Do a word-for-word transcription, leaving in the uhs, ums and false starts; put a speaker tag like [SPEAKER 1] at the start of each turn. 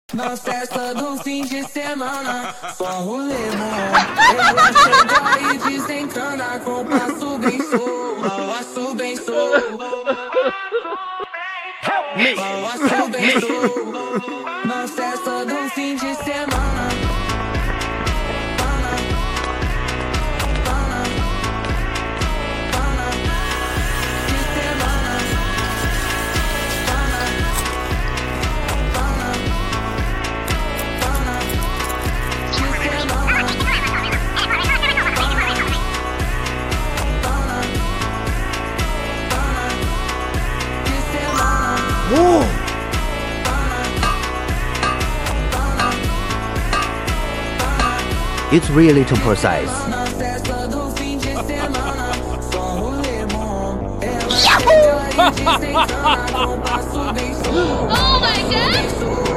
[SPEAKER 1] Na festa do fim de semana, só rolê bom. Ela chega e desencana com passo bem solto, passo bem solto. Passo bem solto. Na festa do fim de semana.
[SPEAKER 2] Oh! It's really too precise.
[SPEAKER 1] Oh my god!